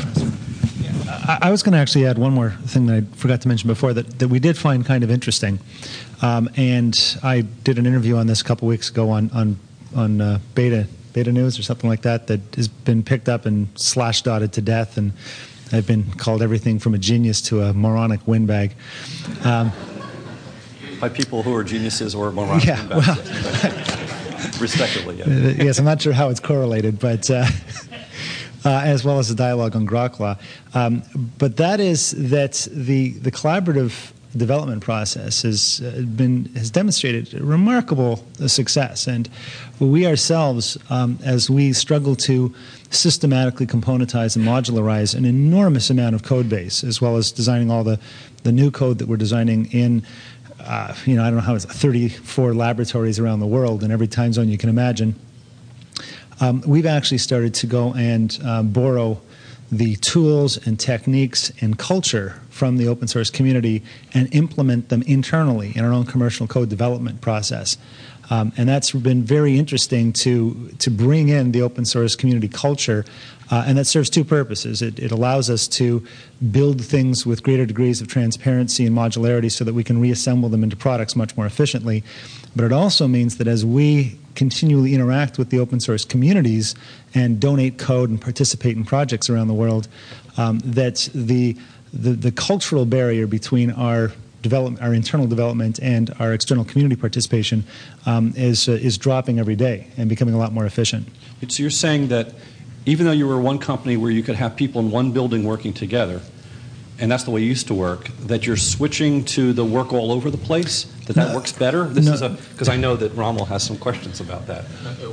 Speaker 3: I was going to actually add one more thing that I forgot to mention before that we did find kind of interesting. And I did an interview on this a couple weeks ago on Beta News or something like that has been picked up and slash-dotted to death, and I've been called everything from a genius to a moronic windbag.
Speaker 2: By people who are geniuses or moronic windbags. respectively. Yeah.
Speaker 3: Yes, I'm not sure how it's correlated, but as well as the dialogue on Grok Law. But that is that the collaborative development process has demonstrated remarkable success, and we ourselves, as we struggle to systematically componentize and modularize an enormous amount of code base, as well as designing all the new code that we're designing in, I don't know how it's 34 laboratories around the world in every time zone you can imagine. We've actually started to go and borrow the tools and techniques and culture from the open source community and implement them internally in our own commercial code development process. And that's been very interesting to bring in the open source community culture, and that serves two purposes. It allows us to build things with greater degrees of transparency and modularity so that we can reassemble them into products much more efficiently. But it also means that as we continually interact with the open source communities and donate code and participate in projects around the world, that the cultural barrier between our internal development and our external community participation is dropping every day and becoming a lot more efficient.
Speaker 2: So you're saying that even though you were one company where you could have people in one building working together, and that's the way you used to work, that you're switching to the work all over the place? That works better? Because I know that Rommel has some questions about that.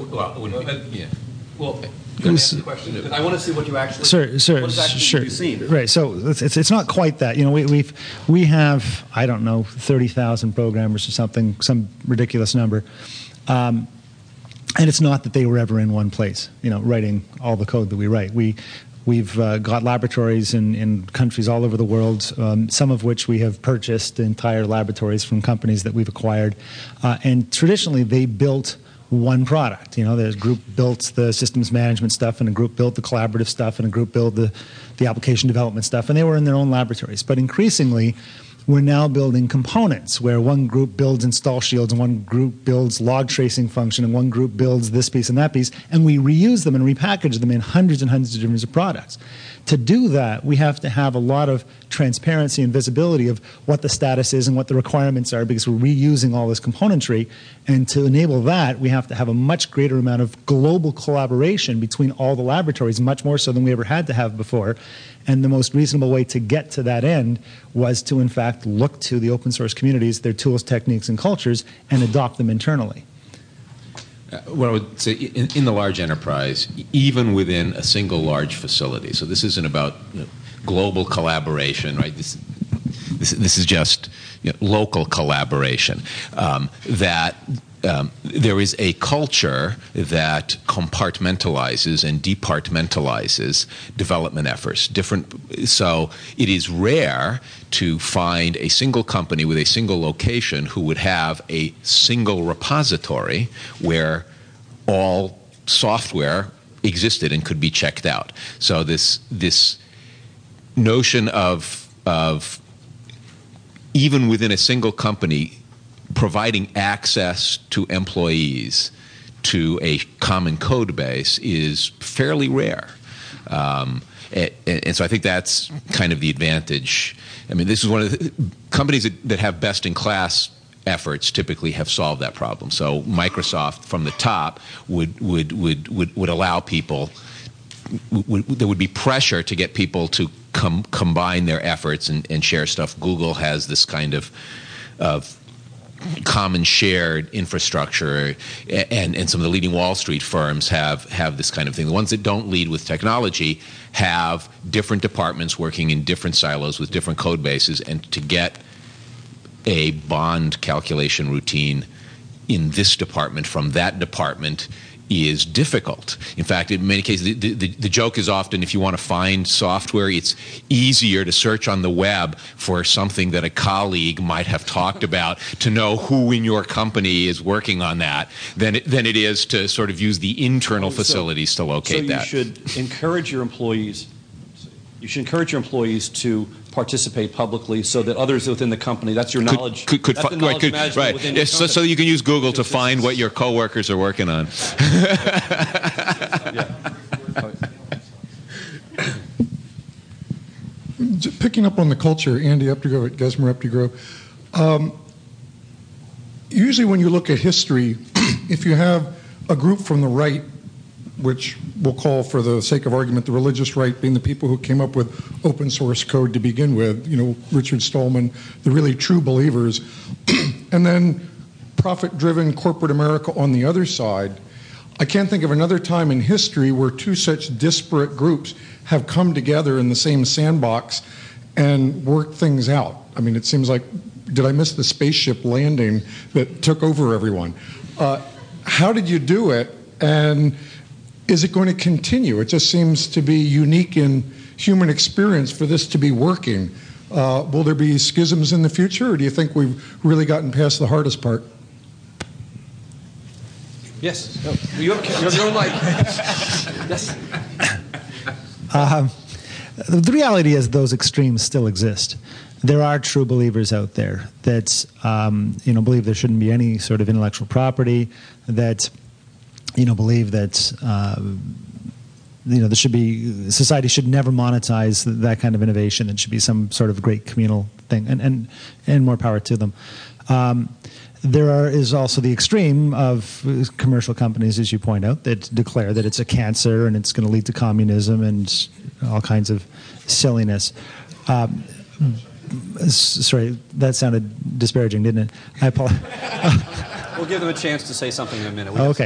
Speaker 2: Well, let me ask you a question. I want to see what you actually. You've seen.
Speaker 3: Right. So it's not quite that. We have, I don't know, 30,000 programmers or something, some ridiculous number, and it's not that they were ever in one place, writing all the code that we write. We've got laboratories in countries all over the world, some of which we have purchased entire laboratories from companies that we've acquired, and traditionally they built one product. The group built the systems management stuff, and a group built the collaborative stuff, and a group built the application development stuff, and they were in their own laboratories. But increasingly, we're now building components where one group builds install shields, and one group builds log tracing function, and one group builds this piece and that piece, and we reuse them and repackage them in hundreds and hundreds of different products. To do that, we have to have a lot of transparency and visibility of what the status is and what the requirements are, because we're reusing all this componentry. And to enable that, we have to have a much greater amount of global collaboration between all the laboratories, much more so than we ever had to have before. And the most reasonable way to get to that end was to, in fact, look to the open source communities, their tools, techniques, and cultures, and adopt them internally.
Speaker 5: What I would say, in the large enterprise, even within a single large facility, so this isn't about global collaboration, right? This is just local collaboration. That there is a culture that compartmentalizes and departmentalizes development efforts. So it is rare to find a single company with a single location who would have a single repository where all software existed and could be checked out. So this notion of even within a single company providing access to employees to a common code base is fairly rare. And so I think that's kind of the advantage. I mean, this is one of the companies that have best-in-class efforts typically have solved that problem. So Microsoft from the top would allow people, there would be pressure to get people to combine their efforts and share stuff. Google has this kind of common shared infrastructure, and some of the leading Wall Street firms have this kind of thing. The ones that don't lead with technology have different departments working in different silos with different code bases, and to get a bond calculation routine in this department from that department is difficult. In fact, in many cases, the joke is often if you want to find software, it's easier to search on the web for something that a colleague might have talked about to know who in your company is working on that than it is to sort of use the internal facilities to locate that.
Speaker 2: So you should encourage your employees. You should encourage your employees to participate publicly so that others within the company, that's your knowledge.
Speaker 5: Right. Yes, so you can use Google to find what your coworkers are working on.
Speaker 12: Picking up on the culture, Andy Updegrove at Gesmer Updegrove. Usually when you look at history, if you have a group from the right, which we'll call, for the sake of argument, the religious right, being the people who came up with open source code to begin with, Richard Stallman, the really true believers, and then profit-driven corporate America on the other side. I can't think of another time in history where two such disparate groups have come together in the same sandbox and worked things out. I mean, it seems like, did I miss the spaceship landing that took over everyone? How did you do it, and is it going to continue? It just seems to be unique in human experience for this to be working. Will there be schisms in the future, or do you think we've really gotten past the hardest part?
Speaker 2: Yes. You're going like... Yes.
Speaker 3: The reality is those extremes still exist. There are true believers out there that believe there shouldn't be any sort of intellectual property, that believe that there should be, society should never monetize that kind of innovation. It should be some sort of great communal thing, and more power to them. There is also the extreme of commercial companies, as you point out, that declare that it's a cancer and it's going to lead to communism and all kinds of silliness. Sorry, that sounded disparaging, didn't it? I apologize.
Speaker 2: We'll give them a chance to say something in a minute.
Speaker 3: Okay.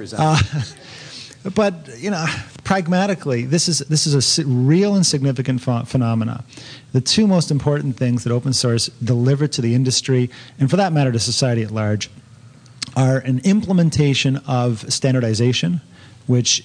Speaker 3: But pragmatically, this is a real and significant phenomena. The two most important things that open source deliver to the industry, and for that matter to society at large, are an implementation of standardization, which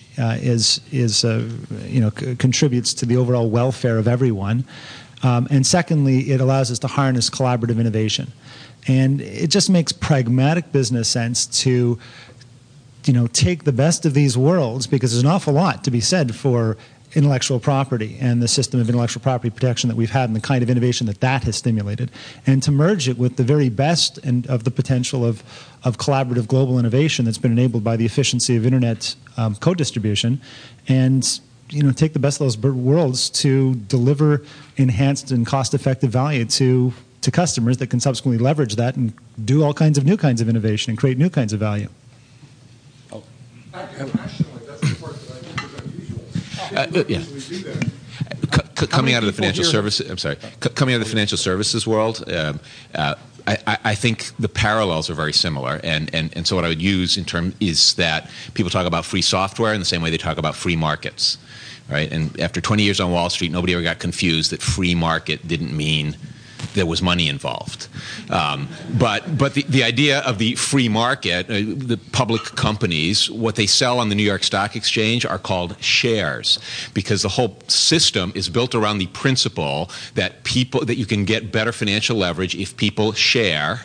Speaker 3: contributes to the overall welfare of everyone, and secondly, it allows us to harness collaborative innovation, and it just makes pragmatic business sense to take the best of these worlds, because there's an awful lot to be said for intellectual property and the system of intellectual property protection that we've had and the kind of innovation that has stimulated, and to merge it with the very best and of the potential of collaborative global innovation that's been enabled by the efficiency of internet code distribution, and take the best of those worlds to deliver enhanced and cost-effective value to customers that can subsequently leverage that and do all kinds of new kinds of innovation and create new kinds of value.
Speaker 12: Nationally, that's the part that I think is unusual.
Speaker 5: Coming out of the financial services, coming out of the financial services world, I think the parallels are very similar, and so what I would use in term is that people talk about free software in the same way they talk about free markets, right? And after 20 years on Wall Street, nobody ever got confused that free market didn't mean there was money involved. But the idea of the free market, the public companies, what they sell on the New York Stock Exchange are called shares, because the whole system is built around the principle that you can get better financial leverage if people share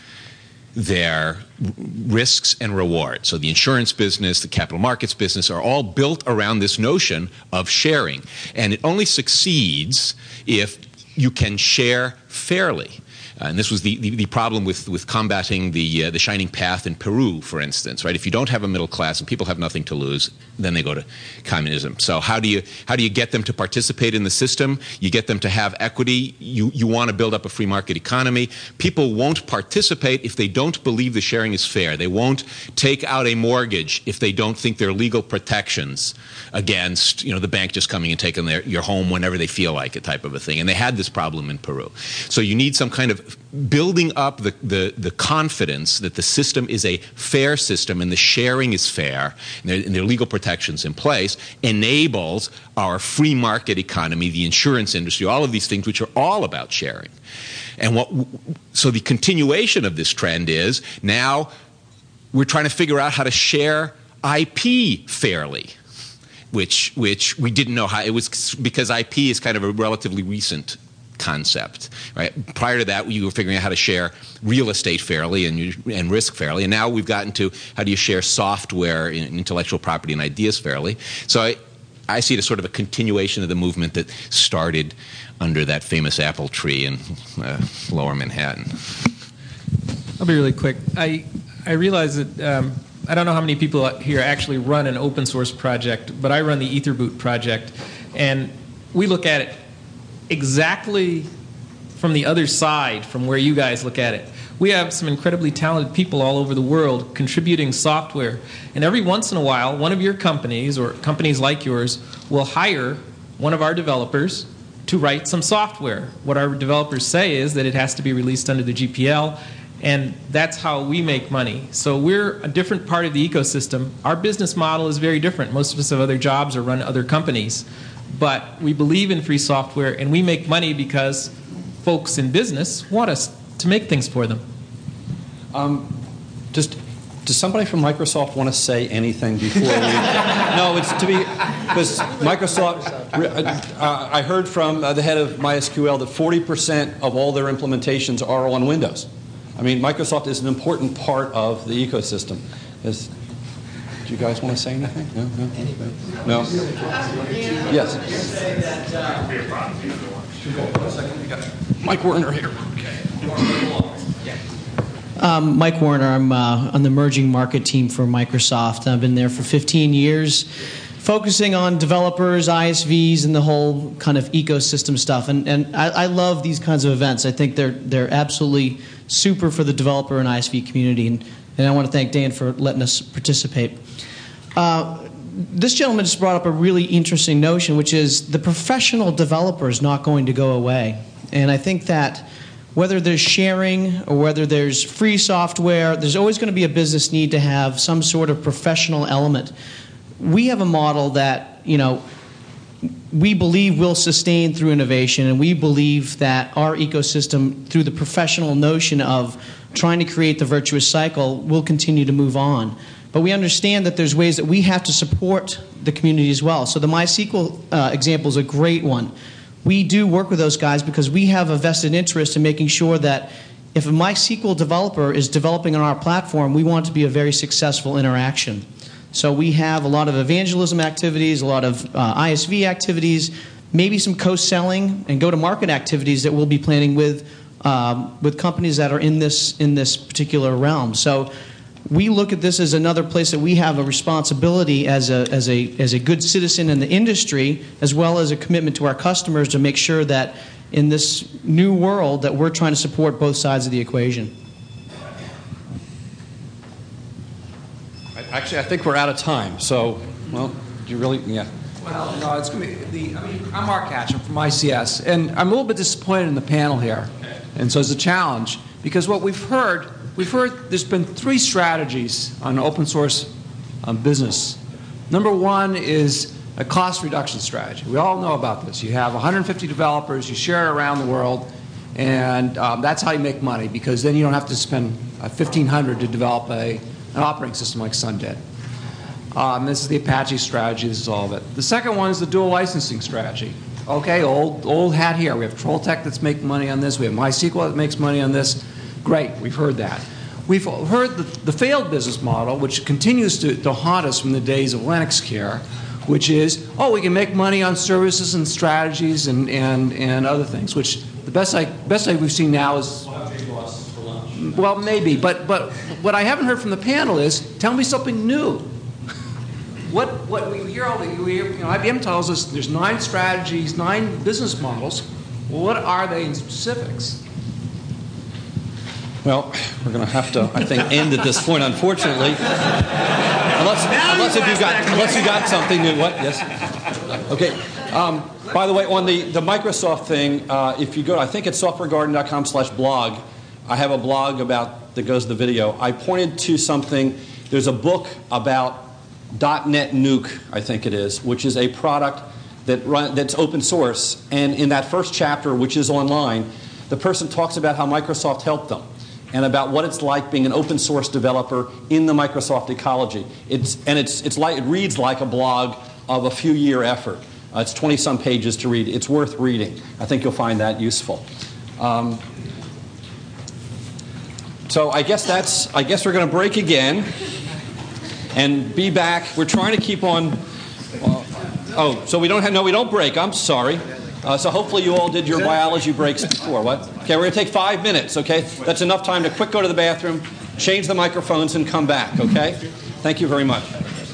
Speaker 5: their risks and rewards. So the insurance business, the capital markets business are all built around this notion of sharing. And it only succeeds if you can share fairly. And this was the problem with combating the Shining Path in Peru, for instance, right? If you don't have a middle class and people have nothing to lose, then they go to communism. So how do you get them to participate in the system? You get them to have equity. You want to build up a free market economy. People won't participate if they don't believe the sharing is fair. They won't take out a mortgage if they don't think there are legal protections against the bank just coming and taking your home whenever they feel like it, type of a thing. And they had this problem in Peru. So you need some kind of building up the confidence that the system is a fair system and the sharing is fair and there are legal protections in place, enables our free market economy, the insurance industry, all of these things which are all about sharing. And so the continuation of this trend is now we're trying to figure out how to share IP fairly, which we didn't know how. It was because IP is kind of a relatively recent concept, right? Prior to that, you were figuring out how to share real estate fairly and risk fairly, and now we've gotten to how do you share software and intellectual property and ideas fairly. So I see it as sort of a continuation of the movement that started under that famous apple tree in lower Manhattan.
Speaker 10: I'll be really quick. I realize that I don't know how many people here actually run an open source project, but I run the Etherboot project, and we look at it exactly from the other side, from where you guys look at it. We have some incredibly talented people all over the world contributing software. And every once in a while, one of your companies or companies like yours will hire one of our developers to write some software. What our developers say is that it has to be released under the GPL, and that's how we make money. So we're a different part of the ecosystem. Our business model is very different. Most of us have other jobs or run other companies. But we believe in free software, and we make money because folks in business want us to make things for them.
Speaker 2: Does somebody from Microsoft want to say anything before we? No, it's to be because Microsoft. I heard from the head of MySQL that 40% of all their implementations are on Windows. I mean, Microsoft is an important part of the ecosystem. Do you guys want to say anything? No. Yes. Mike Werner here.
Speaker 13: Mike Warner. I'm on the emerging market team for Microsoft. I've been there for 15 years, focusing on developers, ISVs, and the whole kind of ecosystem stuff. And I love these kinds of events. I think they're absolutely super for the developer and ISV community. And I want to thank Dan for letting us participate. This gentleman just brought up a really interesting notion, which is the professional developer is not going to go away. And I think that whether there's sharing or whether there's free software, there's always going to be a business need to have some sort of professional element. We have a model that, we believe will sustain through innovation, and we believe that our ecosystem, through the professional notion of trying to create the virtuous cycle, will continue to move on. But we understand that there's ways that we have to support the community as well. So the MySQL example is a great one. We do work with those guys because we have a vested interest in making sure that if a MySQL developer is developing on our platform, we want it to be a very successful interaction. So we have a lot of evangelism activities, a lot of ISV activities, maybe some co-selling and go-to-market activities that we'll be planning with companies that are in this particular realm. So we look at this as another place that we have a responsibility as a good citizen in the industry, as well as a commitment to our customers to make sure that in this new world that we're trying to support both sides of the equation.
Speaker 2: Actually, I think we're out of time. So, well, do you really? Yeah.
Speaker 14: Well, no, it's going to be I'm Mark Hatch. I'm from ICS, and I'm a little bit disappointed in the panel here, and so it's a challenge because what we've heard there's been 3 strategies on open source business. Number 1 is a cost reduction strategy. We all know about this. You have 150 developers, you share it around the world, and that's how you make money because then you don't have to spend $1,500 to develop an operating system like Sun did. This is the Apache strategy. This is all of it. The second one is the dual licensing strategy. Okay, old hat here. We have Trolltech that's making money on this. We have MySQL that makes money on this. Great, we've heard that. We've heard the failed business model, which continues to haunt us from the days of LinuxCare, which is, we can make money on services and strategies and other things, which the best we've seen now is, well, maybe. But what I haven't heard from the panel is, tell me something new. What we hear IBM tells us there's 9 strategies, 9 business models. Well, what are they in specifics?
Speaker 2: Well, we're going to have to, I think, end at this point, unfortunately. Unless you got something new. What? Yes? Okay. By the way, on the Microsoft thing, if you go, I think it's softwaregarden.com/blog, I have a blog that goes to the video. I pointed to something. There's a book about .NET Nuke, I think it is, which is a product that's open source. And in that first chapter, which is online, the person talks about how Microsoft helped them and about what it's like being an open source developer in the Microsoft ecology. It reads like a blog of a few year effort. It's 20-some pages to read. It's worth reading. I think you'll find that useful. So I guess we're going to break again and be back. We're trying to keep on. So we don't break. I'm sorry. So hopefully you all did your biology breaks before. What? Okay, we're going to take 5 minutes, okay? That's enough time to quick go to the bathroom, change the microphones, and come back, okay? Thank you very much.